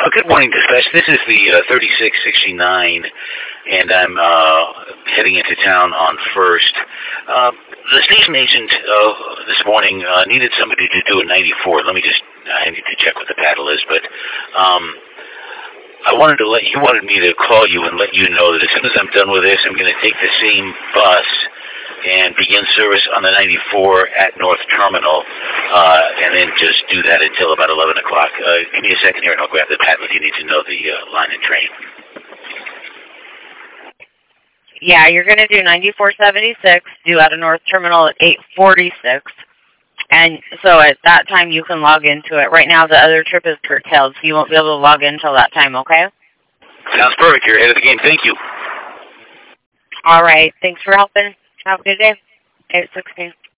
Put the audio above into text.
Good morning, Dispatch. This is the 3669, and I'm heading into town on First. The station agent this morning needed somebody to do a 94. I need to check what the paddle is, but he wanted me to call you and let you know that as soon as I'm done with this, I'm going to take the same bus and begin service on the 94 at North Terminal, and then just do that until about 11 o'clock. Give me a second here, and I'll grab the paddle if you need to know the line and train. Yeah, you're going to do 9476, due out of North Terminal at 8:46. And so at that time, you can log into it. Right now, the other trip is curtailed, so you won't be able to log in until that time, okay? Sounds perfect. You're ahead of the game. Thank you. All right. Thanks for helping. Have a good day. 8:16.